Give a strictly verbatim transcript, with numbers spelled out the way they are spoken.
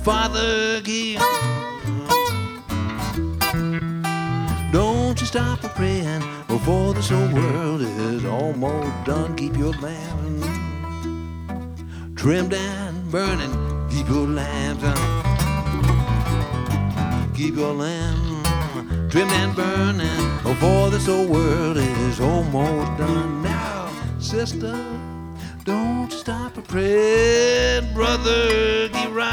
Father, keep. Don't you stop a praying before this old world is almost done. Keep your lamp trimmed and burning. Keep your lamps on. Keep your lamp trimmed and burning before this old world is almost done. Now, sister, don't you stop a praying. Brother, keep right.